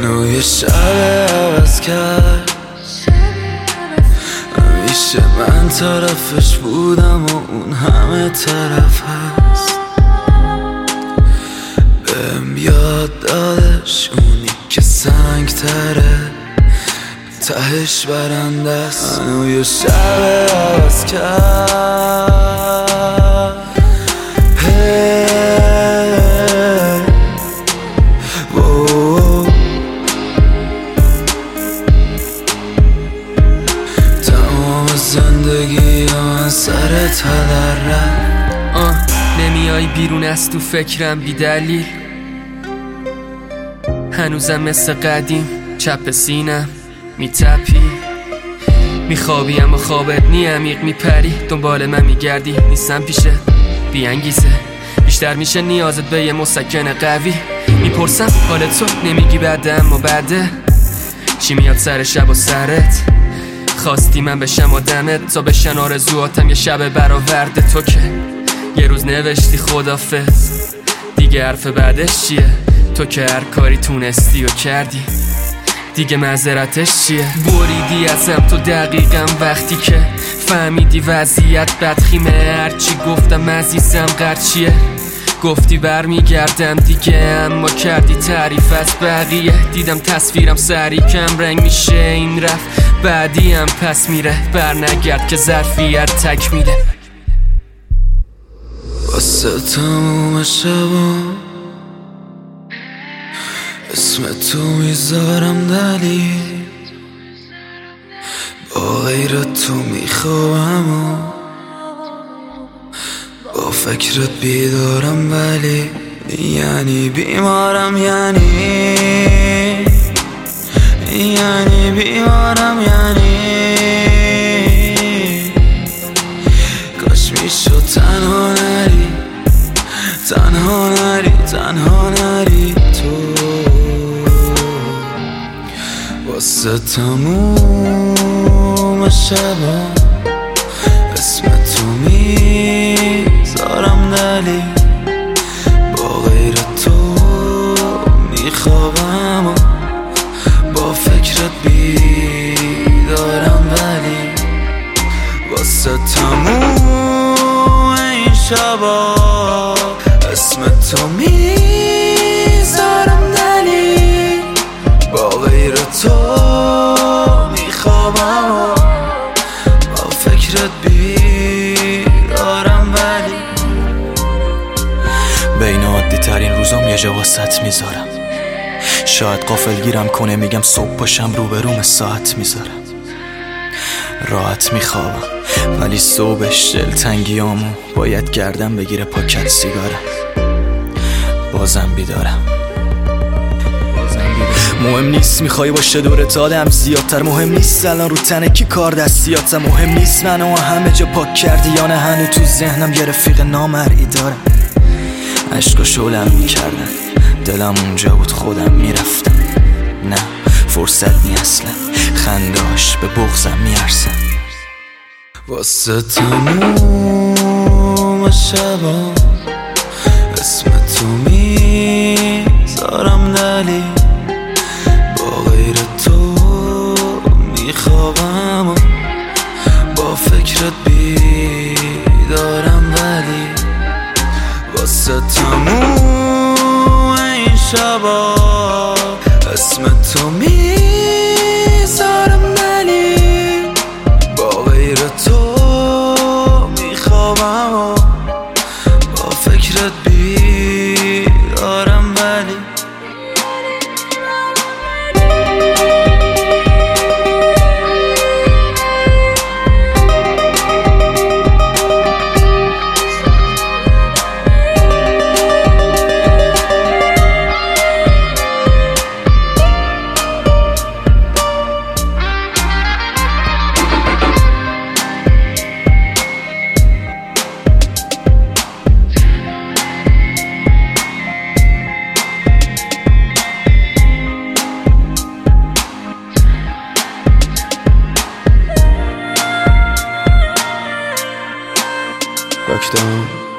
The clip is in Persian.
منو یه شب عوض کرد، همیشه من طرفش بودم و اون همه طرف هست. بهم یاد دادش اونی که سنگ تره تهش برنده است. منو یه شب عوض کرد، تمام زندگی من سر تلرم. نمیای بیرون از تو فکرم بی دلیل، هنوزم مثل قدیم چپ سینم میتپی. میخوابی اما خوابت نی، عمیق میپری دنبال من میگردی، نیستم پیشه بی انگیزه. بیشتر میشه نیازت به یه مسکن قوی. میپرسم حال تو نمیگی بعده، اما بعده چی میاد سر شب و سرت؟ خواستی من بشم آدمت تا بشن آرزواتم یه شب برآورده. تو که یه روز نوشتی خدافظ، دیگه حرف بعدش چیه؟ تو که هر کاری تونستی و کردی، دیگه معذرتش چیه؟ بریدی ازم تو دقیقم وقتی که فهمیدی وضعیت بدخیمه. هرچی گفتم عزیزم قرچیه، گفتی برمیگردم دیگه، اما کردی تعریف از بقیه. دیدم تصویرم سری کم رنگ میشه، این رفت بعدی هم پس میره. بر نگرد که ظرفیت تکمیله. واسه تموم شبا اسم تو میذارم دلیل، با غیر تو میخوام و با فکرت بیدارم، ولی یعنی بیمارم، یعنی بیمارم، یعنی کاش میشد تنها نری، تنها نری، تنها نری تو. واسه تموم شبا اسم تو میذارم دلیل، با غیر تو میخوابم و با فکرت بیدارم، ولی واسه تموم این شبا اسم تو میذارم دلیل، با غیر تو میخوابم و با فکرت بیدارم، ولی بین عادی ترین روزام یه جا واسط میذارم. شاید غافل گیرم کنه میگم صبح باشم روبروم ساعت میذارم. راحت میخوابم ولی صبحش دلتنگیامو باید گردم بگیره پاکت سیگارم. بازم بیدارم. مهم نیست میخوای باشه دورت آدم زیادتر، مهم نیست الان رو تنه کی کار دستیاتم، مهم نیست منو همه جا پاک کردی یا نه هنو تو ذهنم یه رفیق نامرئی دارم. عشقا شولم میکردن، دلم اونجا بود خودم میرفتم. نه فرصت نی اصلا، خنداش به بغضم میارسن. واسه تموم شبا اسم تو میذارم دلیل، با غیر تو میخوابم و با فکرت بیدارم، ولی واسه تموم این شبا اسم تو میذارم دلیل، با غیر تو میخوابم و با فکرت بیدارم، ولی دکتر